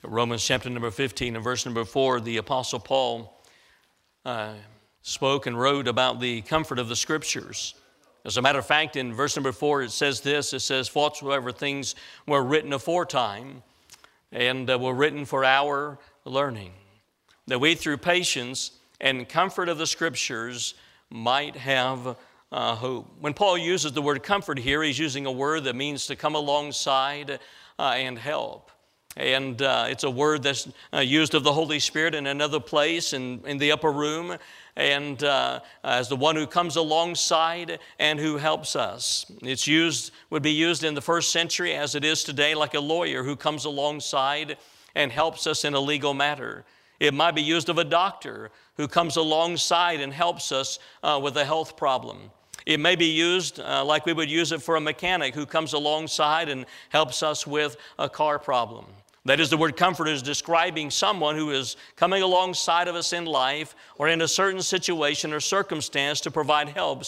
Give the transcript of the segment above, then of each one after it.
Romans chapter number 15 and verse number 4, the Apostle Paul spoke and wrote about the comfort of the Scriptures. As a matter of fact, in verse number 4, it says this, it says, "For whatsoever things were written aforetime, and were written for our learning, that we through patience and comfort of the Scriptures might have hope." When Paul uses the word comfort here, he's using a word that means to come alongside and help. And it's a word that's used of the Holy Spirit in another place in the upper room, and as the one who comes alongside and who helps us. Would be used in the first century as it is today, like a lawyer who comes alongside and helps us in a legal matter. It might be used of a doctor who comes alongside and helps us with a health problem. It may be used like we would use it for a mechanic who comes alongside and helps us with a car problem. That is, the word comfort is describing someone who is coming alongside of us in life or in a certain situation or circumstance to provide help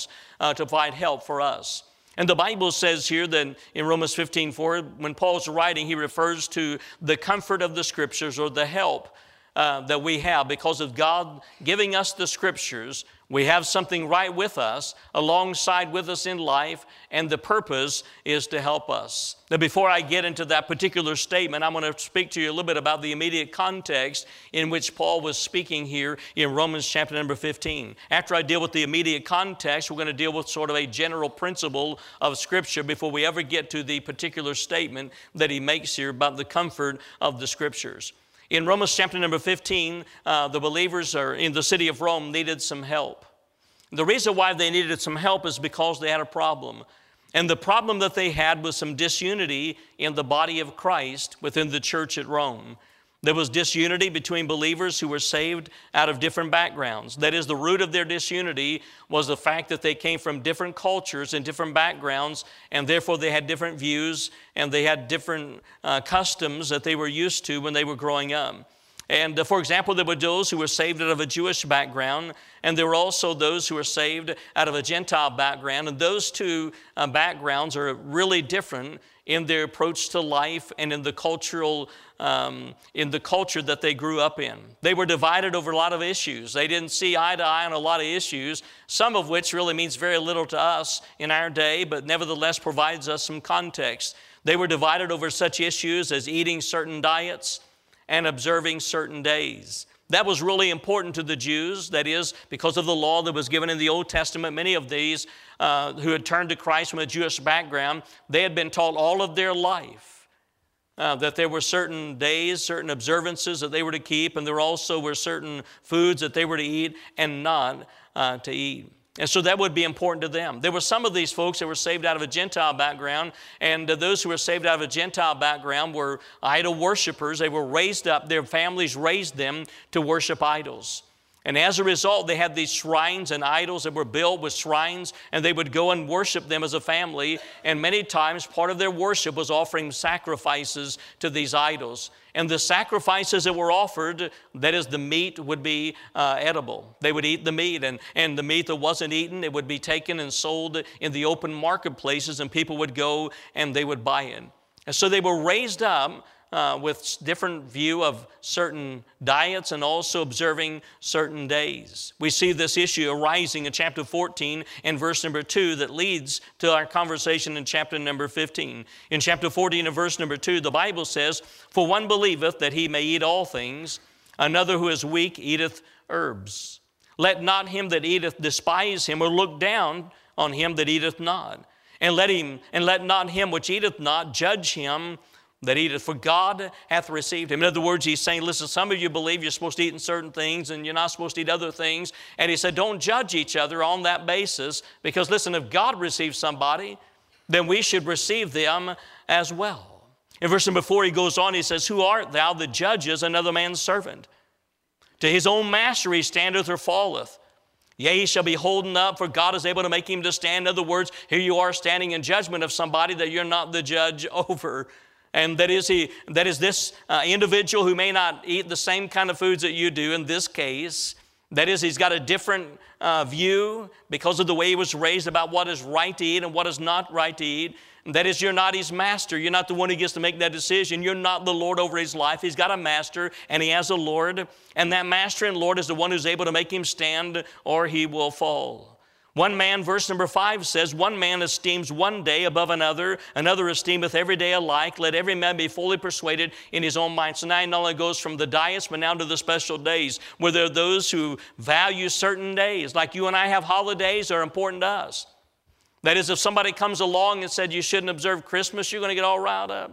for us. And the Bible says here that in Romans 15:4, when Paul's writing, he refers to the comfort of the Scriptures, or the help that we have because of God giving us the Scriptures. We have something right with us, alongside with us in life, and the purpose is to help us. Now, before I get into that particular statement, I'm going to speak to you a little bit about the immediate context in which Paul was speaking here in Romans chapter number 15. After I deal with the immediate context, we're going to deal with sort of a general principle of Scripture before we ever get to the particular statement that he makes here about the comfort of the Scriptures. In Romans chapter number 15, the believers in the city of Rome needed some help. The reason why they needed some help is because they had a problem. And the problem that they had was some disunity in the body of Christ within the church at Rome. There was disunity between believers who were saved out of different backgrounds. That is, the root of their disunity was the fact that they came from different cultures and different backgrounds, and therefore they had different views and they had different customs that they were used to when they were growing up. And for example, there were those who were saved out of a Jewish background, and there were also those who were saved out of a Gentile background. And those two backgrounds are really different in their approach to life and in the culture that they grew up in. They were divided over a lot of issues. They didn't see eye to eye on a lot of issues, some of which really means very little to us in our day, but nevertheless provides us some context. They were divided over such issues as eating certain diets and observing certain days. That was really important to the Jews. That is, because of the law that was given in the Old Testament, many of these who had turned to Christ from a Jewish background, they had been taught all of their life that there were certain days, certain observances that they were to keep, and there also were certain foods that they were to eat and not to eat. And so that would be important to them. There were some of these folks that were saved out of a Gentile background, and those who were saved out of a Gentile background were idol worshipers. They were raised up, their families raised them to worship idols. And as a result, they had these shrines and idols that were built with shrines, and they would go and worship them as a family. And many times, part of their worship was offering sacrifices to these idols. And the sacrifices that were offered, that is, the meat would be edible. They would eat the meat, and the meat that wasn't eaten, it would be taken and sold in the open marketplaces, and people would go and they would buy it. And so they were raised up with different view of certain diets and also observing certain days. We see this issue arising in chapter 14 and verse number 2 that leads to our conversation in chapter number 15. In chapter 14 and verse number 2, the Bible says, "For one believeth that he may eat all things, another who is weak eateth herbs. Let not him that eateth despise him, or look down on him that eateth not. And let not him which eateth not judge him that eateth, for God hath received him." In other words, he's saying, listen, some of you believe you're supposed to eat in certain things and you're not supposed to eat other things. And he said, don't judge each other on that basis, because listen, if God receives somebody, then we should receive them as well. In verse number 4, he goes on, he says, "Who art thou that judgest another man's servant? To his own master he standeth or falleth. Yea, he shall be holden up, for God is able to make him to stand." In other words, here you are standing in judgment of somebody that you're not the judge over. And that is this individual who may not eat the same kind of foods that you do in this case, That is, he's got a different view because of the way he was raised about what is right to eat and what is not right to eat. That is, you're not his master. You're not the one who gets to make that decision. You're not the Lord over his life. He's got a master and he has a Lord. And that master and Lord is the one who's able to make him stand or he will fall. One man, verse number 5 says, one man esteems one day above another, another esteemeth every day alike. Let every man be fully persuaded in his own mind. So now it not only goes from the diets, but now to the special days, where there are those who value certain days. Like you and I have holidays that are important to us. That is, if somebody comes along and said you shouldn't observe Christmas, you're going to get all riled up.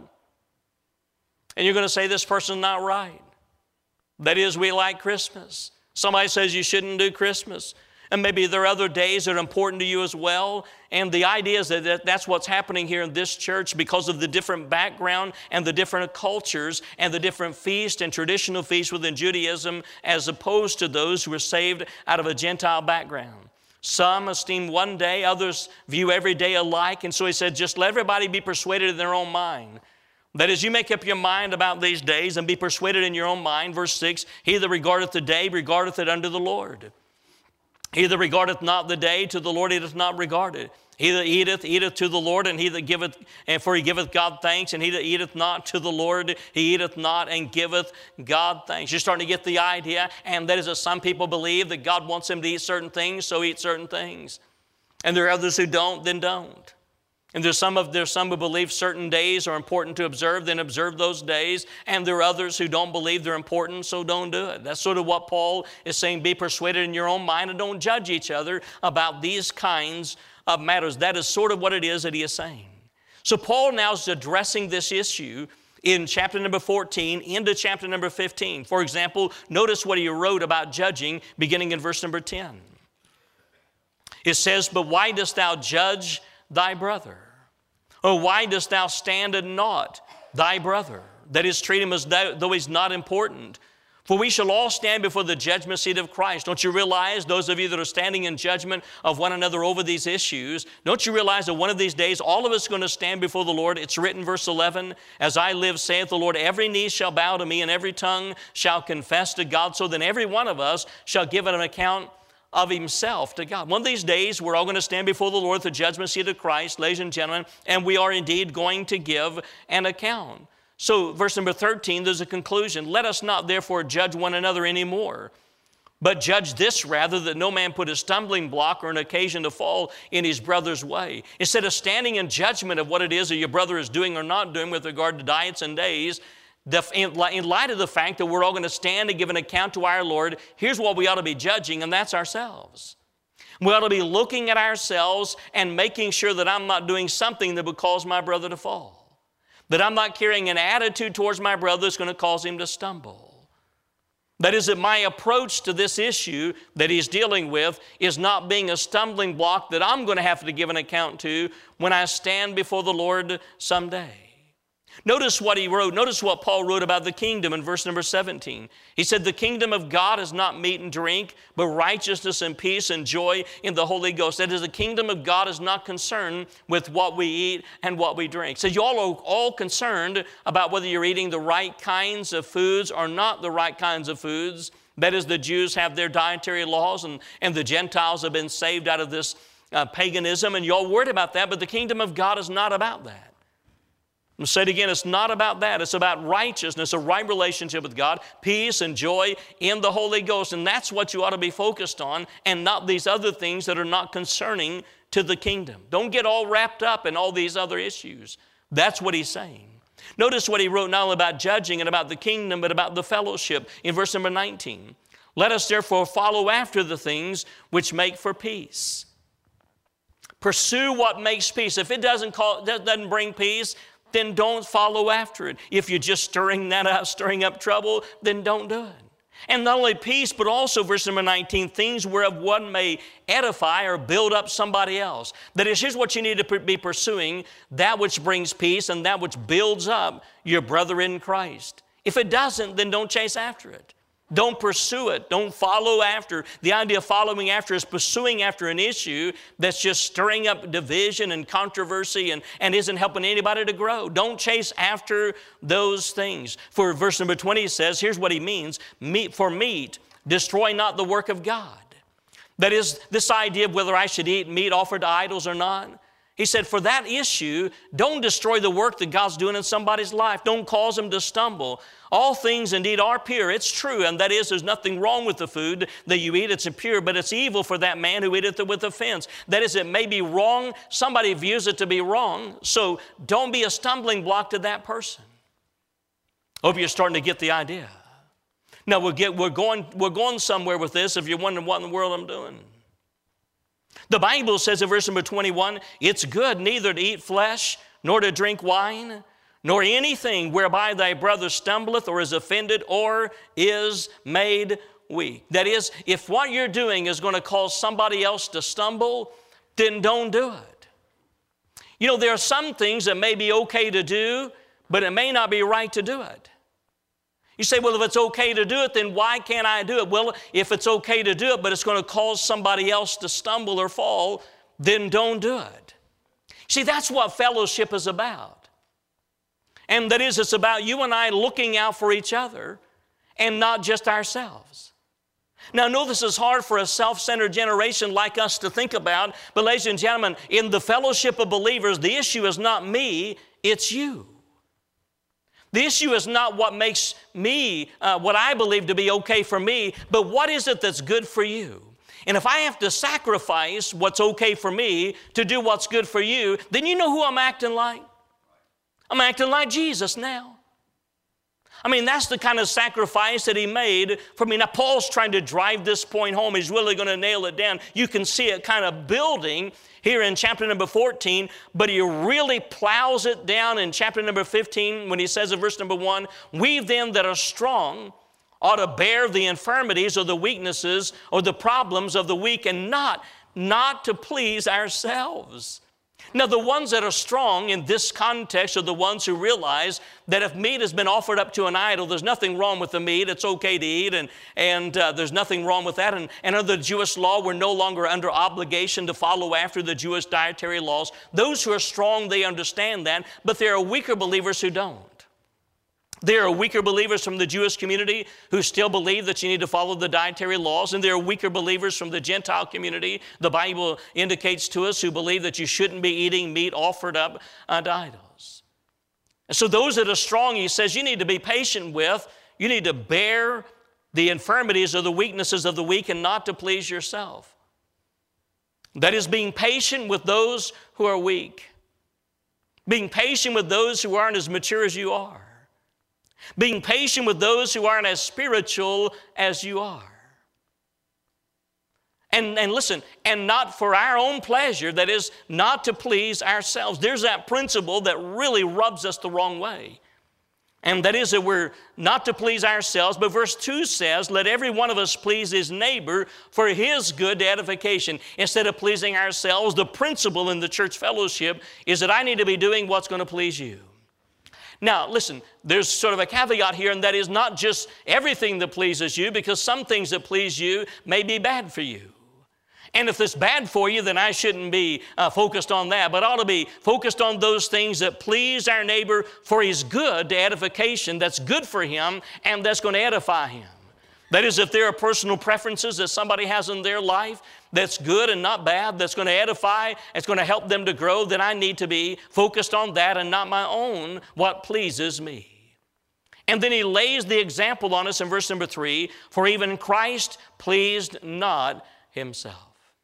And you're going to say this person's not right. That is, we like Christmas. Somebody says you shouldn't do Christmas. And maybe there are other days that are important to you as well. And the idea is that that's what's happening here in this church because of the different background and the different cultures and the different feasts and traditional feasts within Judaism as opposed to those who were saved out of a Gentile background. Some esteem one day, others view every day alike. And so he said, just let everybody be persuaded in their own mind. That is, you make up your mind about these days and be persuaded in your own mind. Verse 6, he that regardeth the day regardeth it unto the Lord. He that regardeth not the day to the Lord, he doth not regard it. He that eateth, eateth to the Lord, and he that giveth, and for he giveth God thanks, and he that eateth not to the Lord, he eateth not and giveth God thanks. You're starting to get the idea, and that is that some people believe that God wants them to eat certain things, so eat certain things. And there are others who don't, then don't. And there's some who believe certain days are important to observe, then observe those days. And there are others who don't believe they're important, so don't do it. That's sort of what Paul is saying. Be persuaded in your own mind and don't judge each other about these kinds of matters. That is sort of what it is that he is saying. So Paul now is addressing this issue in chapter number 14 into chapter number 15. For example, notice what he wrote about judging beginning in verse number 10. It says, but why dost thou judge thy brother? Or why dost thou stand at naught thy brother? That is, treat him as though he's not important. For we shall all stand before the judgment seat of Christ. Don't you realize, those of you that are standing in judgment of one another over these issues, don't you realize that one of these days all of us are going to stand before the Lord? It's written, verse 11, as I live, saith the Lord, every knee shall bow to me and every tongue shall confess to God. So then every one of us shall give an account of himself to God. One of these days, we're all going to stand before the Lord at the judgment seat of Christ, ladies and gentlemen, and we are indeed going to give an account. So, verse number 13, there's a conclusion. Let us not therefore judge one another anymore, but judge this rather, that no man put a stumbling block or an occasion to fall in his brother's way. Instead of standing in judgment of what it is that your brother is doing or not doing with regard to diets and days, in light of the fact that we're all going to stand and give an account to our Lord, here's what we ought to be judging, and that's ourselves. We ought to be looking at ourselves and making sure that I'm not doing something that would cause my brother to fall. That I'm not carrying an attitude towards my brother that's going to cause him to stumble. That is, that my approach to this issue that he's dealing with is not being a stumbling block that I'm going to have to give an account to when I stand before the Lord someday. Notice what he wrote. Notice what Paul wrote about the kingdom in verse number 17. He said, the kingdom of God is not meat and drink, but righteousness and peace and joy in the Holy Ghost. That is, the kingdom of God is not concerned with what we eat and what we drink. So you all are all concerned about whether you're eating the right kinds of foods or not the right kinds of foods. That is, the Jews have their dietary laws and the Gentiles have been saved out of this paganism. And you're all worried about that, but the kingdom of God is not about that. I'll say it again, it's not about that. It's about righteousness, a right relationship with God, peace and joy in the Holy Ghost. And that's what you ought to be focused on and not these other things that are not concerning to the kingdom. Don't get all wrapped up in all these other issues. That's what he's saying. Notice what he wrote not only about judging and about the kingdom, but about the fellowship in verse number 19. Let us therefore follow after the things which make for peace. Pursue what makes peace. If it doesn't bring peace, then don't follow after it. If you're just stirring up trouble, then don't do it. And not only peace, but also, verse number 19, things whereof one may edify or build up somebody else. That is, here's what you need to be pursuing, that which brings peace and that which builds up your brother in Christ. If it doesn't, then don't chase after it. Don't pursue it. Don't follow after. The idea of following after is pursuing after an issue that's just stirring up division and controversy and isn't helping anybody to grow. Don't chase after those things. For verse number 20 says, here's what he means, for meat destroy not the work of God. That is, this idea of whether I should eat meat offered to idols or not. He said, for that issue, don't destroy the work that God's doing in somebody's life. Don't cause them to stumble. All things indeed are pure. It's true, and that is, there's nothing wrong with the food that you eat. It's pure, but it's evil for that man who eateth it with offense. That is, it may be wrong. Somebody views it to be wrong, so don't be a stumbling block to that person. Hope you're starting to get the idea. Now, we're going somewhere with this if you're wondering what in the world I'm doing. The Bible says in verse number 21, it's good neither to eat flesh, nor to drink wine, nor anything whereby thy brother stumbleth or is offended or is made weak. That is, if what you're doing is going to cause somebody else to stumble, then don't do it. You know, there are some things that may be okay to do, but it may not be right to do it. You say, well, if it's okay to do it, then why can't I do it? Well, if it's okay to do it, but it's going to cause somebody else to stumble or fall, then don't do it. See, that's what fellowship is about. And that is, it's about you and I looking out for each other and not just ourselves. Now, I know this is hard for a self-centered generation like us to think about, but ladies and gentlemen, in the fellowship of believers, the issue is not me, it's you. The issue is not what makes me, what I believe to be okay for me, but what is it that's good for you? And if I have to sacrifice what's okay for me to do what's good for you, then you know who I'm acting like? I'm acting like Jesus now. I mean, that's the kind of sacrifice that he made for me. Now, Paul's trying to drive this point home. He's really going to nail it down. You can see it kind of building here in chapter number 14, but he really plows it down in chapter number 15 when he says in verse number 1, we then that are strong ought to bear the infirmities or the weaknesses or the problems of the weak and not to please ourselves. Now, the ones that are strong in this context are the ones who realize that if meat has been offered up to an idol, there's nothing wrong with the meat. It's okay to eat, and there's nothing wrong with that. And under the Jewish law, we're no longer under obligation to follow after the Jewish dietary laws. Those who are strong, they understand that, but there are weaker believers who don't. There are weaker believers from the Jewish community who still believe that you need to follow the dietary laws, and there are weaker believers from the Gentile community, the Bible indicates to us, who believe that you shouldn't be eating meat offered up to idols. And so those that are strong, he says, you need to be patient with, you need to bear the infirmities or the weaknesses of the weak and not to please yourself. That is being patient with those who are weak, being patient with those who aren't as mature as you are, being patient with those who aren't as spiritual as you are. And listen, and not for our own pleasure, that is, not to please ourselves. There's that principle that really rubs us the wrong way. And that is that we're not to please ourselves, but verse 2 says, let every one of us please his neighbor for his good edification. Instead of pleasing ourselves, the principle in the church fellowship is that I need to be doing what's going to please you. Now, listen, there's sort of a caveat here, and that is not just everything that pleases you, because some things that please you may be bad for you. And if it's bad for you, then I shouldn't be focused on that, but ought to be focused on those things that please our neighbor for his good to edification, that's good for him and that's going to edify him. That is, if there are personal preferences that somebody has in their life that's good and not bad, that's going to edify, it's going to help them to grow, then I need to be focused on that and not my own, what pleases me. And then he lays the example on us in verse number 3, for even Christ pleased not himself.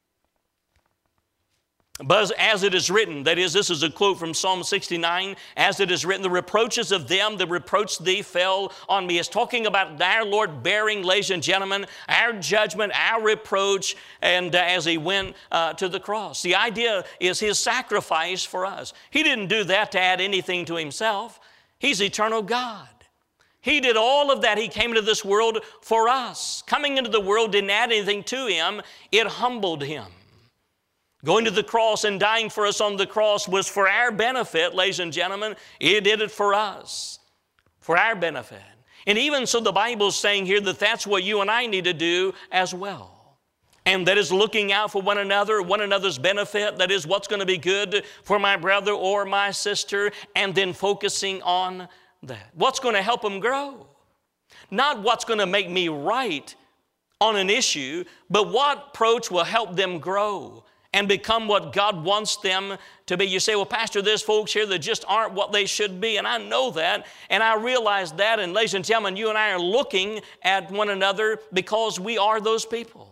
But as it is written, that is, this is a quote from Psalm 69, as it is written, the reproaches of them that reproached thee fell on me. It's talking about our Lord bearing, ladies and gentlemen, our judgment, our reproach, and as he went to the cross. The idea is his sacrifice for us. He didn't do that to add anything to himself. He's eternal God. He did all of that. He came into this world for us. Coming into the world didn't add anything to him. It humbled him. Going to the cross and dying for us on the cross was for our benefit, ladies and gentlemen. He did it for us, for our benefit. And even so, the Bible's saying here that that's what you and I need to do as well. And that is looking out for one another, one another's benefit. That is what's going to be good for my brother or my sister, and then focusing on that. What's going to help them grow? Not what's going to make me right on an issue, but what approach will help them grow and become what God wants them to be. You say, well, Pastor, there's folks here that just aren't what they should be, and I know that, and I realize that, and ladies and gentlemen, you and I are looking at one another because we are those people.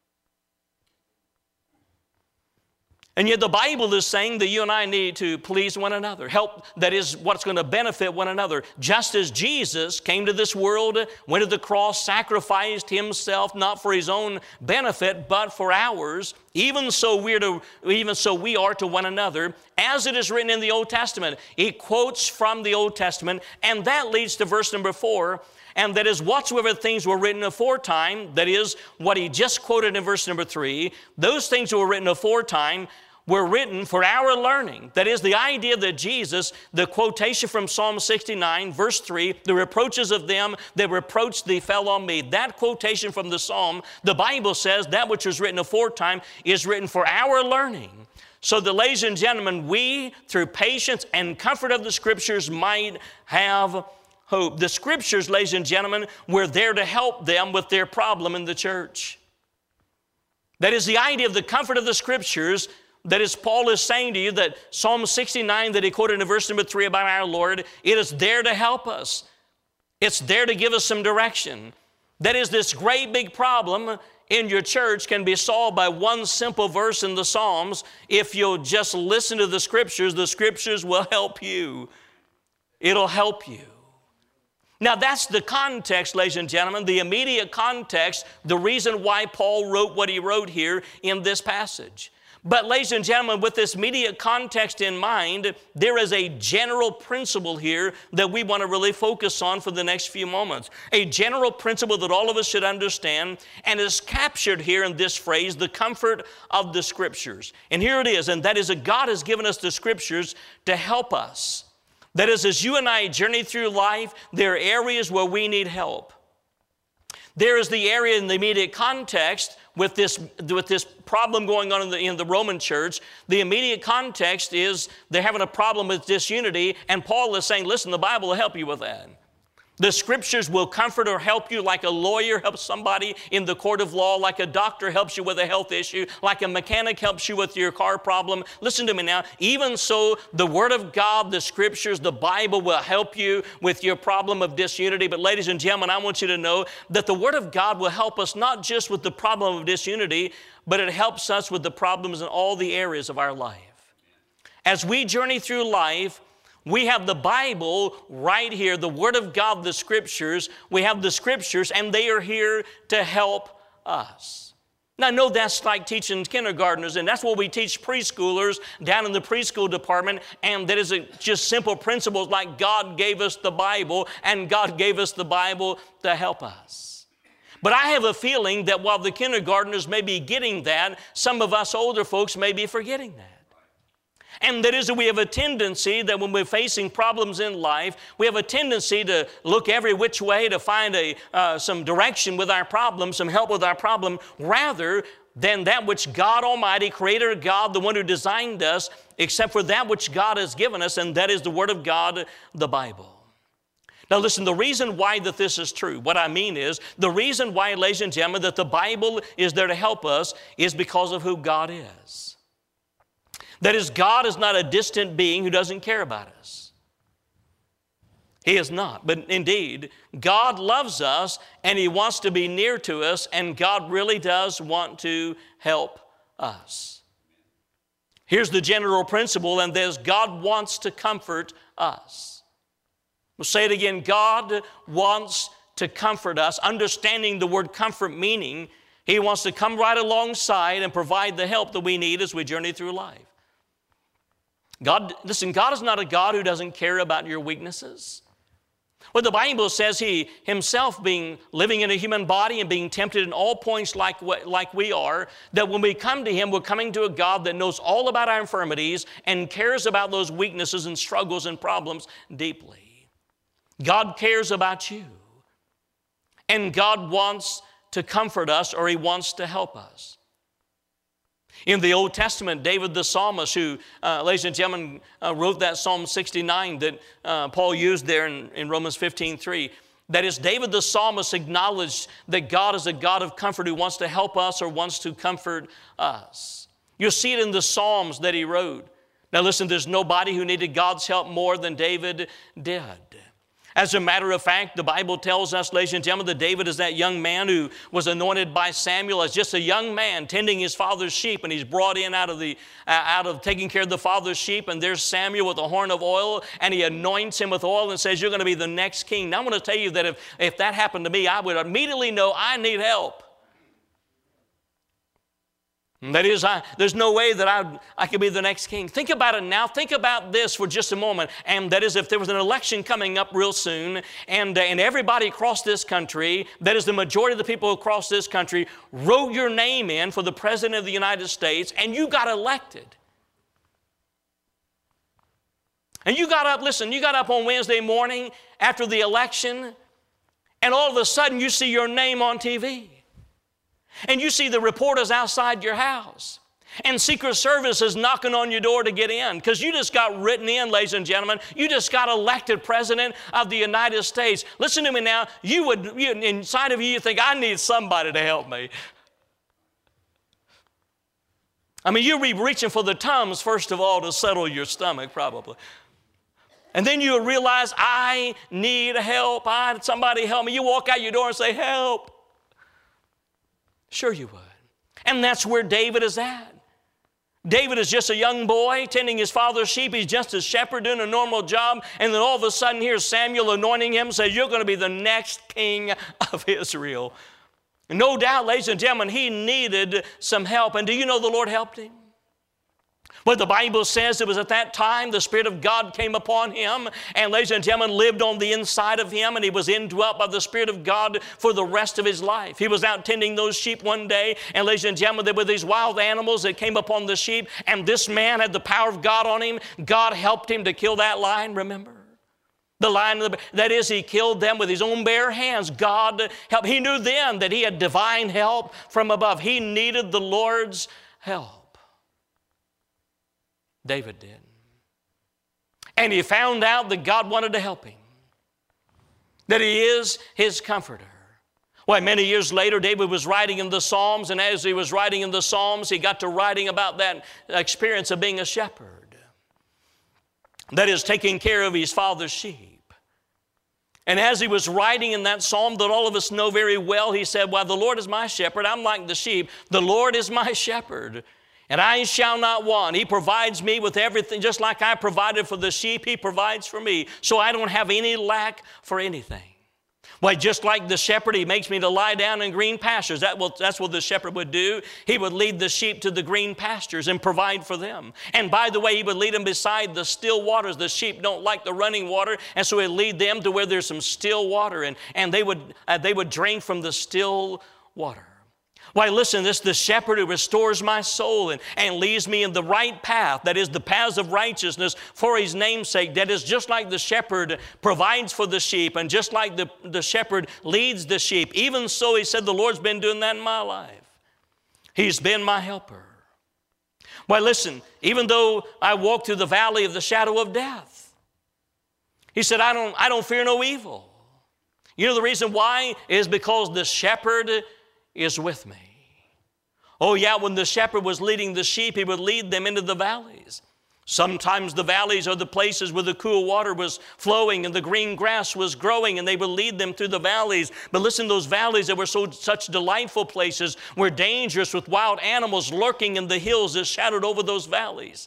And yet the Bible is saying that you and I need to please one another. Help, that is what's going to benefit one another. Just as Jesus came to this world, went to the cross, sacrificed himself, not for his own benefit, but for ours, even so we are to one another, as it is written in the Old Testament. He quotes from the Old Testament, and that leads to verse number 4. And that is, whatsoever things were written aforetime, that is what he just quoted in verse number 3, those things that were written aforetime were written for our learning. That is the idea that Jesus, the quotation from Psalm 69, verse 3, the reproaches of them that reproached thee fell on me. That quotation from the Psalm, the Bible says that which was written aforetime is written for our learning. So that, ladies and gentlemen, we, through patience and comfort of the Scriptures, might have hope. The Scriptures, ladies and gentlemen, were there to help them with their problem in the church. That is the idea of the comfort of the Scriptures. That is, Paul is saying to you that Psalm 69 that he quoted in verse number 3 about our Lord, it is there to help us. It's there to give us some direction. That is, this great big problem in your church can be solved by one simple verse in the Psalms. If you'll just listen to the Scriptures will help you. It'll help you. Now that's the context, ladies and gentlemen, the immediate context, the reason why Paul wrote what he wrote here in this passage. But ladies and gentlemen, with this immediate context in mind, there is a general principle here that we want to really focus on for the next few moments. A general principle that all of us should understand, and is captured here in this phrase, the comfort of the Scriptures. And here it is, and that is that God has given us the Scriptures to help us. That is, as you and I journey through life, there are areas where we need help. There is the area in the immediate context with this problem going on in the Roman church. The immediate context is they're having a problem with disunity, and Paul is saying, listen, the Bible will help you with that. The Scriptures will comfort or help you like a lawyer helps somebody in the court of law, like a doctor helps you with a health issue, like a mechanic helps you with your car problem. Listen to me now. Even so, the Word of God, the Scriptures, the Bible will help you with your problem of disunity. But ladies and gentlemen, I want you to know that the Word of God will help us not just with the problem of disunity, but it helps us with the problems in all the areas of our life. As we journey through life, we have the Bible right here, the Word of God, the Scriptures. We have the Scriptures, and they are here to help us. Now, I know that's like teaching kindergartners, and that's what we teach preschoolers down in the preschool department, and that is just simple principles like God gave us the Bible, and God gave us the Bible to help us. But I have a feeling that while the kindergartners may be getting that, some of us older folks may be forgetting that. And that is that we have a tendency that when we're facing problems in life, we have a tendency to look every which way to find some direction with our problem, some help with our problem, rather than that which God Almighty, Creator God, the one who designed us, except for that which God has given us, and that is the Word of God, the Bible. Now listen, the reason why that this is true, what I mean is, the reason why, ladies and gentlemen, that the Bible is there to help us is because of who God is. That is, God is not a distant being who doesn't care about us. He is not. But indeed, God loves us and He wants to be near to us, and God really does want to help us. Here's the general principle, and that is God wants to comfort us. We'll say it again. God wants to comfort us. Understanding the word comfort meaning, He wants to come right alongside and provide the help that we need as we journey through life. Listen, God is not a God who doesn't care about your weaknesses. Well, the Bible says He Himself living in a human body and being tempted in all points like we are, that when we come to Him, we're coming to a God that knows all about our infirmities and cares about those weaknesses and struggles and problems deeply. God cares about you. And God wants to comfort us, or He wants to help us. In the Old Testament, David the psalmist, who, ladies and gentlemen, wrote that Psalm 69 that Paul used there in Romans 15:3, That is, David the psalmist acknowledged that God is a God of comfort who wants to help us or wants to comfort us. You'll see it in the Psalms that he wrote. Now listen, there's nobody who needed God's help more than David did. As a matter of fact, the Bible tells us, ladies and gentlemen, that David is that young man who was anointed by Samuel as just a young man tending his father's sheep, and he's brought in out of taking care of the father's sheep, and there's Samuel with a horn of oil, and he anoints him with oil and says, you're going to be the next king. Now I'm going to tell you that if that happened to me, I would immediately know I need help. That is, there's no way that I could be the next king. Think about it now. Think about this for just a moment. And that is, if there was an election coming up real soon, and everybody across this country, that is the majority of the people across this country, wrote your name in for the President of the United States, and you got elected. And you got up on Wednesday morning after the election, and all of a sudden you see your name on TV. And you see the reporters outside your house. And Secret Service is knocking on your door to get in because you just got written in, ladies and gentlemen. You just got elected President of the United States. Listen to me now. Inside of you think, I need somebody to help me. I mean, you'll be reaching for the Tums, first of all, to settle your stomach, probably. And then you'll realize, I need help. Somebody help me. You walk out your door and say, help. Sure you would. And that's where David is at. David is just a young boy tending his father's sheep. He's just a shepherd doing a normal job. And then all of a sudden here's Samuel anointing him and says, you're going to be the next king of Israel. And no doubt, ladies and gentlemen, he needed some help. And do you know the Lord helped him? Well, the Bible says it was at that time the Spirit of God came upon him and, ladies and gentlemen, lived on the inside of him, and he was indwelt by the Spirit of God for the rest of his life. He was out tending those sheep one day, and, ladies and gentlemen, there were these wild animals that came upon the sheep, and this man had the power of God on him. God helped him to kill that lion, remember? The lion, that is, he killed them with his own bare hands. God helped. He knew then that he had divine help from above. He needed the Lord's help. David did. And he found out that God wanted to help him, that he is his comforter. Well, many years later, David was writing in the Psalms, and as he was writing in the Psalms, he got to writing about that experience of being a shepherd. That is, taking care of his father's sheep. And as he was writing in that psalm that all of us know very well, he said, well, the Lord is my shepherd. I'm like the sheep. The Lord is my shepherd, and I shall not want. He provides me with everything. Just like I provided for the sheep, he provides for me. So I don't have any lack for anything. Well, just like the shepherd, he makes me to lie down in green pastures. That's what the shepherd would do. He would lead the sheep to the green pastures and provide for them. And by the way, he would lead them beside the still waters. The sheep don't like the running water, and so he'd lead them to where there's some still water, and they would drink from the still water. Why, listen, this is the shepherd who restores my soul and leads me in the right path, that is the paths of righteousness for his name's sake. That is just like the shepherd provides for the sheep, and just like the shepherd leads the sheep. Even so, he said, the Lord's been doing that in my life. He's been my helper. Why, listen, even though I walk through the valley of the shadow of death, he said, I don't fear no evil. You know the reason why is because the shepherd is with me. Oh yeah, when the shepherd was leading the sheep, he would lead them into the valleys. Sometimes the valleys are the places where the cool water was flowing and the green grass was growing, and they would lead them through the valleys. But listen, those valleys that were such delightful places were dangerous, with wild animals lurking in the hills that shadowed over those valleys.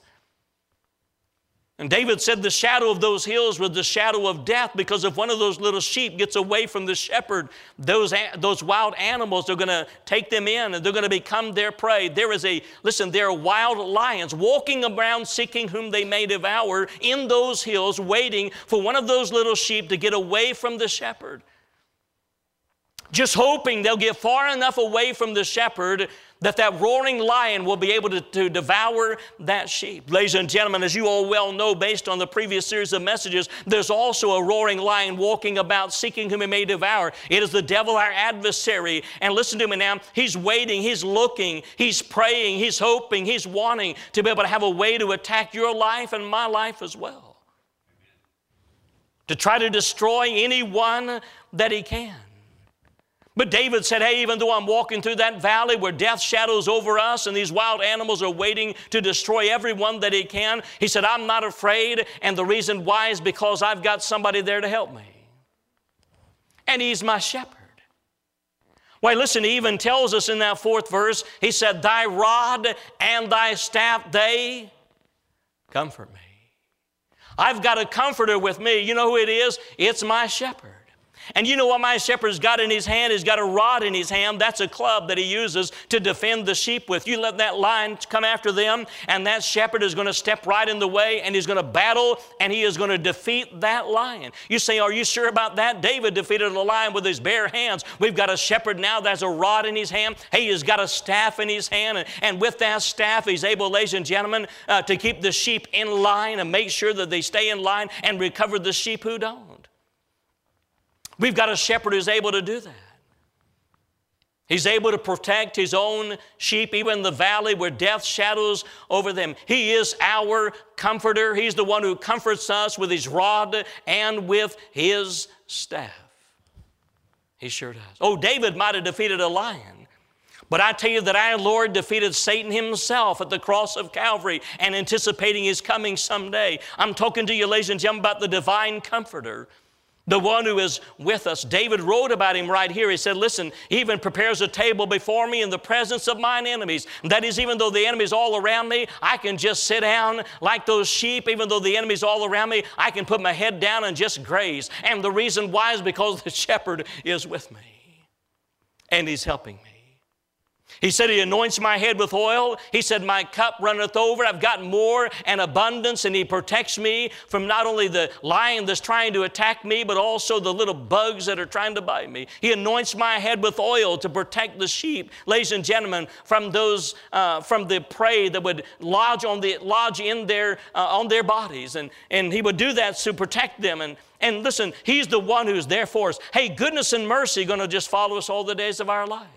And David said the shadow of those hills was the shadow of death, because if one of those little sheep gets away from the shepherd, those wild animals are going to take them in, and they're going to become their prey. There are wild lions walking around seeking whom they may devour in those hills, waiting for one of those little sheep to get away from the shepherd. Just hoping they'll get far enough away from the shepherd that roaring lion will be able to devour that sheep. Ladies and gentlemen, as you all well know, based on the previous series of messages, there's also a roaring lion walking about seeking whom he may devour. It is the devil, our adversary. And listen to me now, he's waiting, he's looking, he's praying, he's hoping, he's wanting to be able to have a way to attack your life and my life as well. to try to destroy anyone that he can. But David said, hey, even though I'm walking through that valley where death shadows over us and these wild animals are waiting to destroy everyone that he can, he said, I'm not afraid, and the reason why is because I've got somebody there to help me. And he's my shepherd. Why, listen, he even tells us in that 4th verse, he said, thy rod and thy staff, they comfort me. I've got a comforter with me. You know who it is? It's my shepherd. And you know what my shepherd's got in his hand? He's got a rod in his hand. That's a club that he uses to defend the sheep with. You let that lion come after them, and that shepherd is going to step right in the way, and he's going to battle, and he is going to defeat that lion. You say, are you sure about that? David defeated a lion with his bare hands. We've got a shepherd now that's a rod in his hand. Hey, he's got a staff in his hand, and with that staff, he's able, ladies and gentlemen, to keep the sheep in line and make sure that they stay in line and recover the sheep who don't. We've got a shepherd who's able to do that. He's able to protect his own sheep, even in the valley where death shadows over them. He is our comforter. He's the one who comforts us with his rod and with his staff. He sure does. Oh, David might have defeated a lion, but I tell you that our Lord defeated Satan himself at the cross of Calvary and anticipating his coming someday. I'm talking to you, ladies and gentlemen, about the divine comforter, the one who is with us. David wrote about him right here. He said, listen, he even prepares a table before me in the presence of mine enemies. That is, even though the enemy's all around me, I can just sit down like those sheep. Even though the enemy's all around me, I can put my head down and just graze. And the reason why is because the shepherd is with me, and he's helping me. He said he anoints my head with oil. He said my cup runneth over. I've got more and abundance, and he protects me from not only the lion that's trying to attack me, but also the little bugs that are trying to bite me. He anoints my head with oil to protect the sheep, ladies and gentlemen, from those from the prey that would lodge on their bodies, and he would do that to protect them. And listen, he's the one who's there for us. Hey, goodness and mercy are going to just follow us all the days of our life.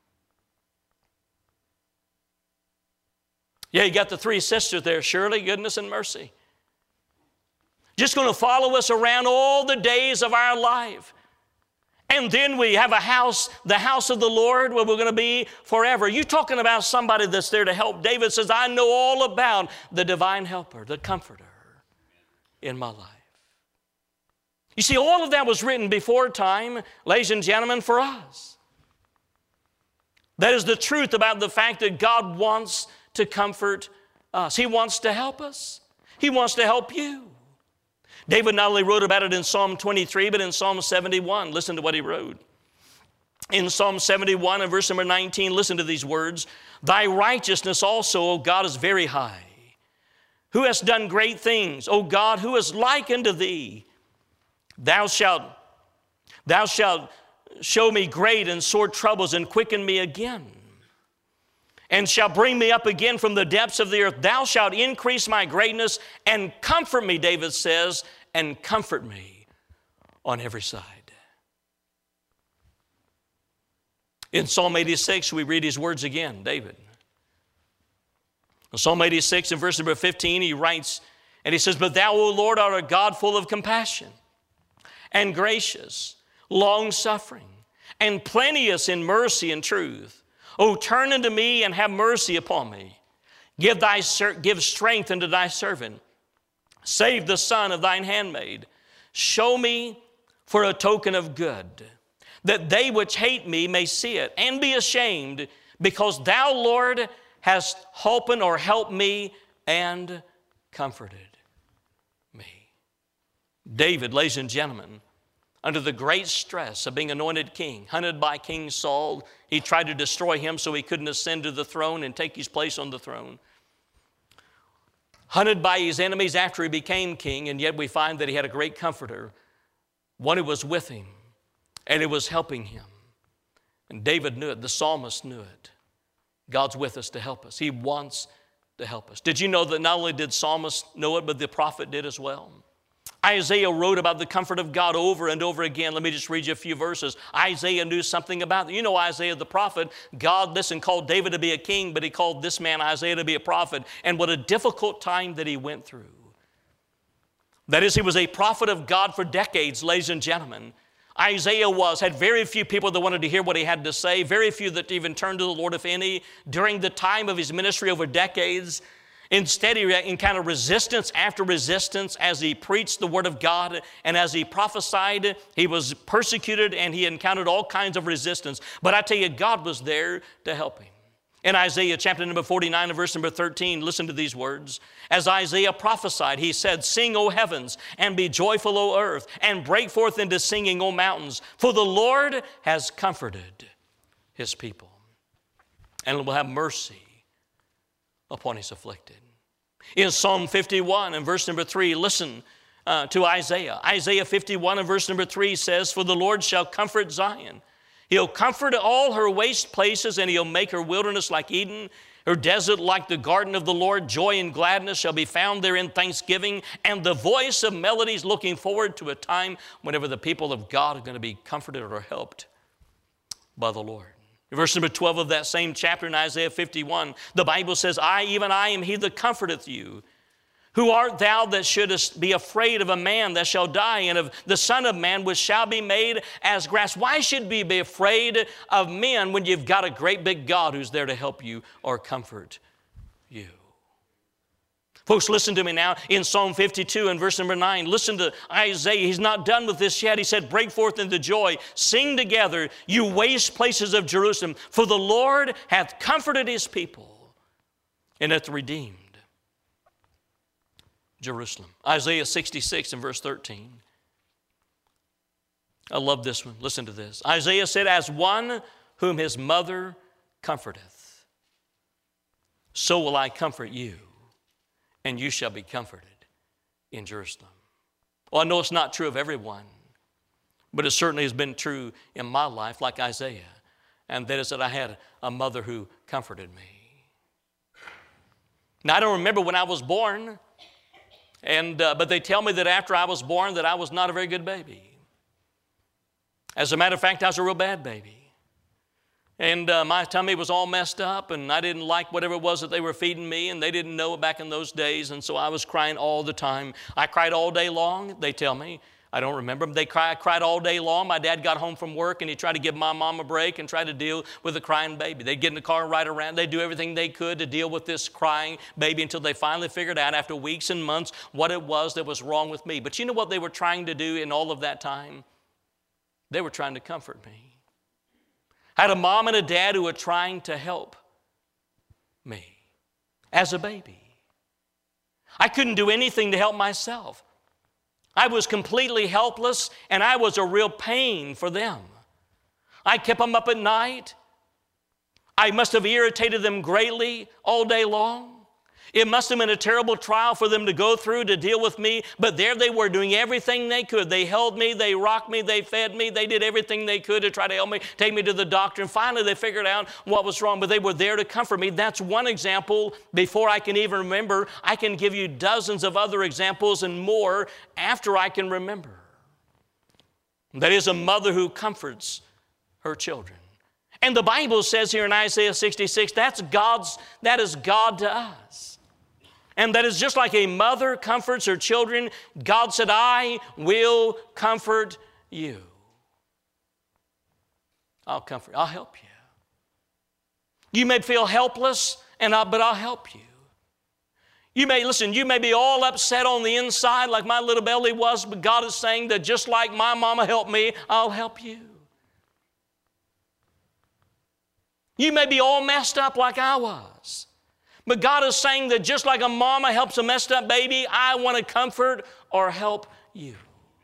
Yeah, you got the 3 sisters there, surely, goodness and mercy. Just going to follow us around all the days of our life. And then we have a house, the house of the Lord, where we're going to be forever. You're talking about somebody that's there to help. David says, I know all about the divine helper, the comforter in my life. You see, all of that was written before time, ladies and gentlemen, for us. That is the truth about the fact that God wants to comfort us. He wants to help us. He wants to help you. David not only wrote about it in Psalm 23, but in Psalm 71. Listen to what he wrote. In Psalm 71 and verse number 19, listen to these words. Thy righteousness also, O God, is very high. Who hast done great things? O God, who is like unto thee? Thou shalt show me great and sore troubles and quicken me again, and shall bring me up again from the depths of the earth. Thou shalt increase my greatness and comfort me, David says, and comfort me on every side. In Psalm 86, we read his words again, David. In Psalm 86, in verse number 15, he writes, and he says, But thou, O Lord, art a God full of compassion and gracious, long-suffering, and plenteous in mercy and truth. O turn unto me and have mercy upon me. Give strength unto thy servant. Save the son of thine handmaid. Show me for a token of good, that they which hate me may see it and be ashamed, because thou, Lord, hast holpen or helped me and comforted me. David, ladies and gentlemen, under the great stress of being anointed king, hunted by King Saul, he tried to destroy him so he couldn't ascend to the throne and take his place on the throne. Hunted by his enemies after he became king, and yet we find that he had a great comforter, one who was with him, and it was helping him. And David knew it. The psalmist knew it. God's with us to help us. He wants to help us. Did you know that not only did psalmist know it, but the prophet did as well? Isaiah wrote about the comfort of God over and over again. Let me just read you a few verses. Isaiah knew something about it. You know Isaiah the prophet. God, called David to be a king, but he called this man Isaiah to be a prophet. And what a difficult time that he went through. That is, he was a prophet of God for decades, ladies and gentlemen. Isaiah had very few people that wanted to hear what he had to say, very few that even turned to the Lord, if any, during the time of his ministry over decades. Instead, he encountered resistance after resistance as he preached the Word of God, and as he prophesied, he was persecuted and he encountered all kinds of resistance. But I tell you, God was there to help him. In Isaiah chapter number 49 and verse number 13, listen to these words. As Isaiah prophesied, he said, "Sing, O heavens, and be joyful, O earth, and break forth into singing, O mountains, for the Lord has comforted his people, and will have mercy upon his afflicted." In Psalm 51 and verse number 3, listen to Isaiah. Isaiah 51 and verse number 3 says, "For the Lord shall comfort Zion. He'll comfort all her waste places, and he'll make her wilderness like Eden, her desert like the garden of the Lord. Joy and gladness shall be found there in thanksgiving, and the voice of melodies, looking forward to a time whenever the people of God are going to be comforted or helped by the Lord." In verse number 12 of that same chapter in Isaiah 51, the Bible says, even I am he that comforteth you. Who art thou that shouldest be afraid of a man that shall die, and of the Son of Man which shall be made as grass? Why should we be afraid of men when you've got a great big God who's there to help you or comfort you? Folks, listen to me now. In Psalm 52 and verse number 9, listen to Isaiah. He's not done with this yet. He said, "Break forth into joy. Sing together, you waste places of Jerusalem. For the Lord hath comforted his people and hath redeemed Jerusalem." Isaiah 66 and verse 13. I love this one. Listen to this. Isaiah said, "As one whom his mother comforteth, so will I comfort you, and you shall be comforted in Jerusalem." Well, I know it's not true of everyone, but it certainly has been true in my life, like Isaiah. And that is that I had a mother who comforted me. Now, I don't remember when I was born, but they tell me that after I was born that I was not a very good baby. As a matter of fact, I was a real bad baby. And my tummy was all messed up, and I didn't like whatever it was that they were feeding me, and they didn't know it back in those days, and so I was crying all the time. I cried all day long, they tell me. I don't remember. I cried all day long. My dad got home from work, and he tried to give my mom a break and try to deal with a crying baby. They'd get in the car and ride around. They'd do everything they could to deal with this crying baby until they finally figured out after weeks and months what it was that was wrong with me. But you know what they were trying to do in all of that time? They were trying to comfort me. I had a mom and a dad who were trying to help me as a baby. I couldn't do anything to help myself. I was completely helpless, and I was a real pain for them. I kept them up at night. I must have irritated them greatly all day long. It must have been a terrible trial for them to go through to deal with me, but there they were doing everything they could. They held me, they rocked me, they fed me, they did everything they could to try to help me, take me to the doctor, and finally they figured out what was wrong, but they were there to comfort me. That's one example. Before I can even remember, I can give you dozens of other examples and more after I can remember. That is a mother who comforts her children. And the Bible says here in Isaiah 66, that is God to us. And that is just like a mother comforts her children. God said, "I will comfort you. I'll comfort you. I'll help you. You may feel helpless, but I'll help you. You may be all upset on the inside like my little belly was, but God is saying that just like my mama helped me, I'll help you. You may be all messed up like I was. But God is saying that just like a mama helps a messed up baby, I want to comfort or help you."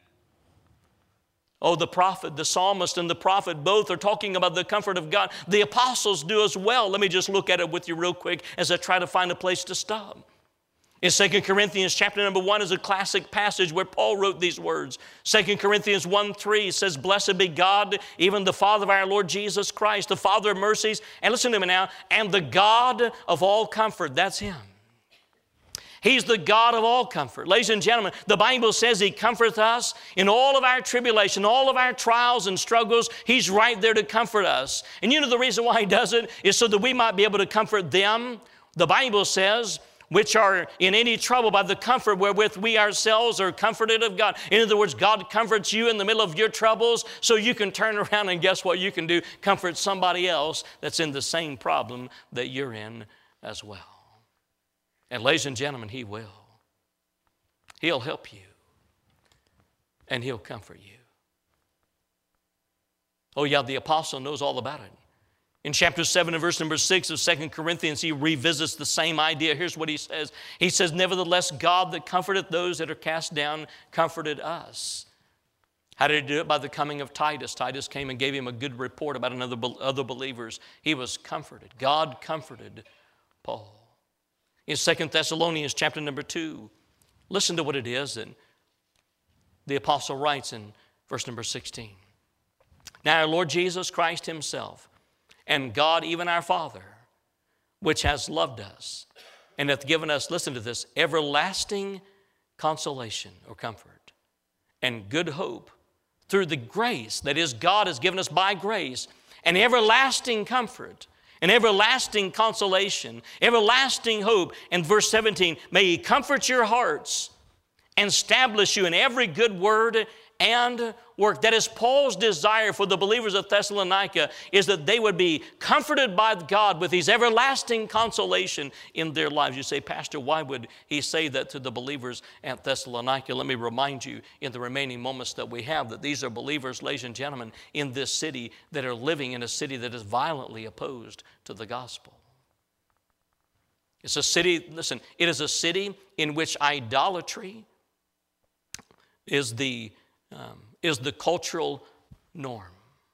Oh, the prophet, the psalmist, and the prophet both are talking about the comfort of God. The apostles do as well. Let me just look at it with you real quick as I try to find a place to stop. In 2 Corinthians chapter number 1 is a classic passage where Paul wrote these words. 2 Corinthians 1:3 says, "Blessed be God, even the Father of our Lord Jesus Christ, the Father of mercies," and listen to me now, "and the God of all comfort." That's Him. He's the God of all comfort. Ladies and gentlemen, the Bible says He comforts us in all of our tribulation, all of our trials and struggles. He's right there to comfort us. And you know the reason why He does it is so that we might be able to comfort them. The Bible says, which are in any trouble by the comfort wherewith we ourselves are comforted of God. In other words, God comforts you in the middle of your troubles so you can turn around and guess what you can do? Comfort somebody else that's in the same problem that you're in as well. And ladies and gentlemen, He will. He'll help you. And He'll comfort you. Oh yeah, the apostle knows all about it. In chapter 7 and verse number 6 of 2 Corinthians, he revisits the same idea. Here's what he says. He says, nevertheless, God that comforteth those that are cast down comforted us. How did He do it? By the coming of Titus. Titus came and gave him a good report about other believers. He was comforted. God comforted Paul. In 2 Thessalonians chapter number 2, listen to what it is that the apostle writes in verse number 16. Now our Lord Jesus Christ Himself, and God, even our Father, which has loved us and hath given us, listen to this, everlasting consolation or comfort and good hope through the grace, that is, God has given us by grace, an everlasting comfort, an everlasting consolation, everlasting hope. And verse 17, may He comfort your hearts and establish you in every good word and work. That is Paul's desire for the believers of Thessalonica, is that they would be comforted by God with His everlasting consolation in their lives. You say, Pastor, why would he say that to the believers at Thessalonica? Let me remind you in the remaining moments that we have that these are believers, ladies and gentlemen, in this city that are living in a city that is violently opposed to the gospel. It's a city, listen, it is a city in which idolatry is the cultural norm.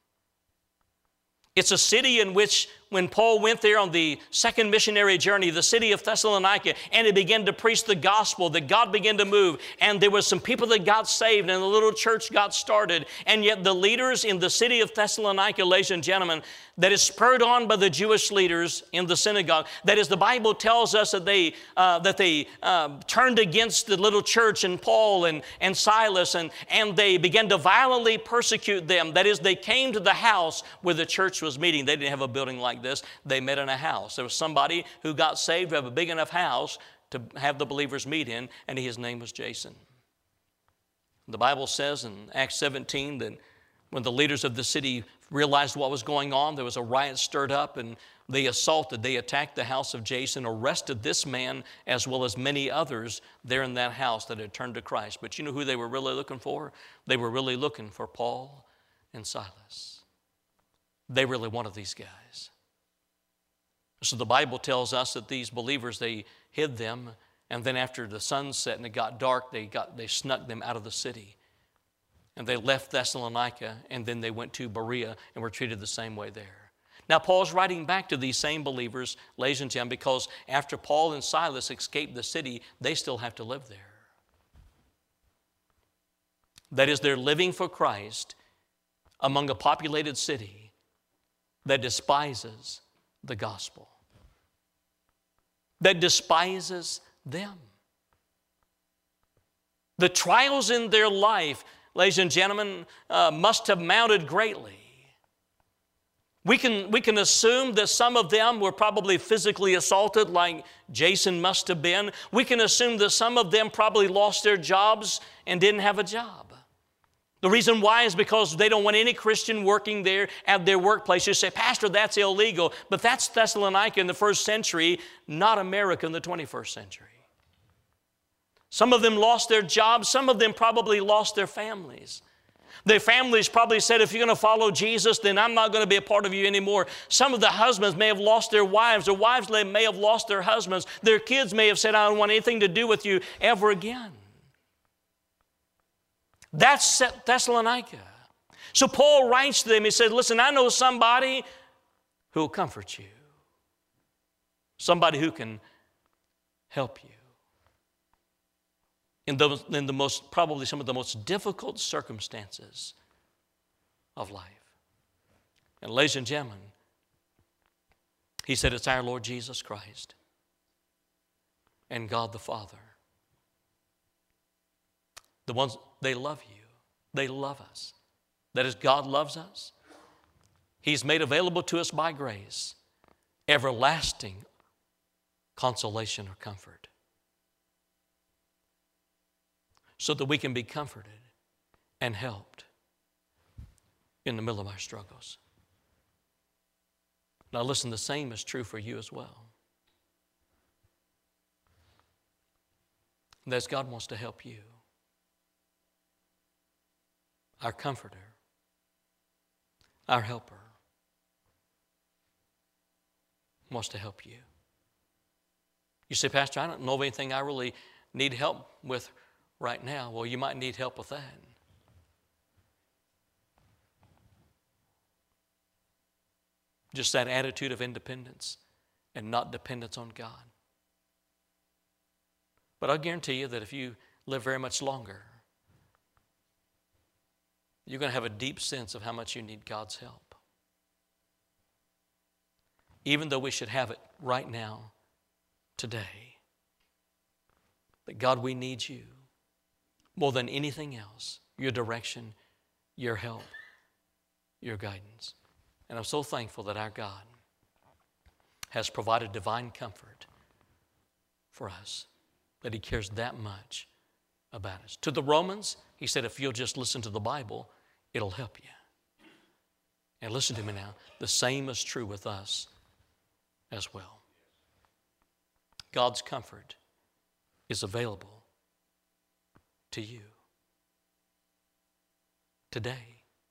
It's a city in which, when Paul went there on the second missionary journey, the city of Thessalonica, and he began to preach the gospel, that God began to move, and there were some people that got saved, and the little church got started, and yet the leaders in the city of Thessalonica, ladies and gentlemen, that is spurred on by the Jewish leaders in the synagogue. That is, the Bible tells us that they turned against the little church and Paul and Silas, and they began to violently persecute them. That is, they came to the house where the church was meeting. They didn't have a building like this. They met in a house. There was somebody who got saved to have a big enough house to have the believers meet in, and his name was Jason. The Bible says in Acts 17 that when the leaders of the city realized what was going on, there was a riot stirred up, and they attacked the house of Jason, arrested this man as well as many others there in that house that had turned to Christ. But you know who they were really looking for? They were really looking for Paul and Silas. They really wanted these guys. So the Bible tells us that these believers, they hid them, and then after the sun set and it got dark, they snuck them out of the city. And they left Thessalonica, and then they went to Berea and were treated the same way there. Now, Paul's writing back to these same believers, ladies and gentlemen, because after Paul and Silas escaped the city, they still have to live there. That is, they're living for Christ among a populated city that despises the gospel, that despises them. The trials in their life, ladies and gentlemen, must have mounted greatly. We can assume that some of them were probably physically assaulted like Jason must have been. We can assume that some of them probably lost their jobs and didn't have a job. The reason why is because they don't want any Christian working there at their workplace. You say, Pastor, that's illegal. But that's Thessalonica in the first century, not America in the 21st century. Some of them lost their jobs. Some of them probably lost their families. Their families probably said, if you're going to follow Jesus, then I'm not going to be a part of you anymore. Some of the husbands may have lost their wives. Their wives may have lost their husbands. Their kids may have said, I don't want anything to do with you ever again. That's Thessalonica. So Paul writes to them, he said, listen, I know somebody who will comfort you. Somebody who can help you. In the most, probably some of the most difficult circumstances of life. And ladies and gentlemen, he said it's our Lord Jesus Christ and God the Father. The ones, they love you. They love us. That is, God loves us. He's made available to us by grace everlasting consolation or comfort, so that we can be comforted and helped in the middle of our struggles. Now listen, the same is true for you as well. That's God wants to help you. Our comforter, our helper, wants to help you. You say, Pastor, I don't know of anything I really need help with right now. Well, you might need help with that. Just that attitude of independence and not dependence on God. But I guarantee you that if you live very much longer, you're going to have a deep sense of how much you need God's help. Even though we should have it right now, today, that God, we need you more than anything else, your direction, your help, your guidance. And I'm so thankful that our God has provided divine comfort for us, that He cares that much about us. To the Romans, He said, if you'll just listen to the Bible, it'll help you. And listen to me now, the same is true with us as well. God's comfort is available to you today.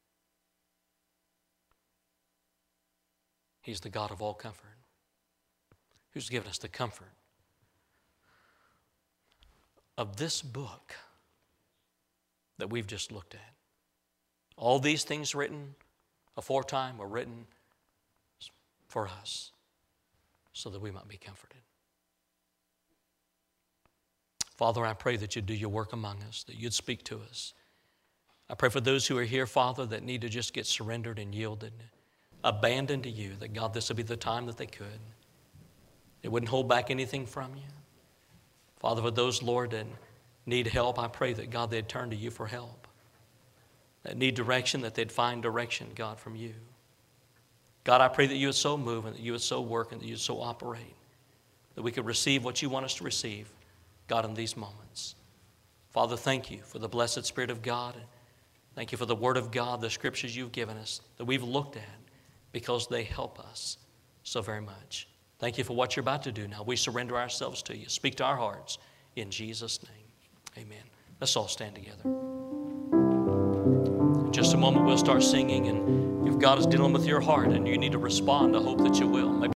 He's the God of all comfort, who's given us the comfort of this book that we've just looked at. All these things written aforetime were written for us so that we might be comforted. Father, I pray that you'd do your work among us, that you'd speak to us. I pray for those who are here, Father, that need to just get surrendered and yielded, abandoned to you, that God, this would be the time that they could. They wouldn't hold back anything from you. Father, for those, Lord, that need help, I pray that, God, they'd turn to you for help. That need direction, that they'd find direction, God, from you. God, I pray that you would so move and that you would so work and that you would so operate, that we could receive what you want us to receive, God, in these moments. Father, thank you for the blessed Spirit of God. Thank you for the Word of God, the Scriptures you've given us that we've looked at because they help us so very much. Thank you for what you're about to do now. We surrender ourselves to you. Speak to our hearts in Jesus' name. Amen. Let's all stand together. In just a moment, we'll start singing, and if God is dealing with your heart and you need to respond, I hope that you will. Maybe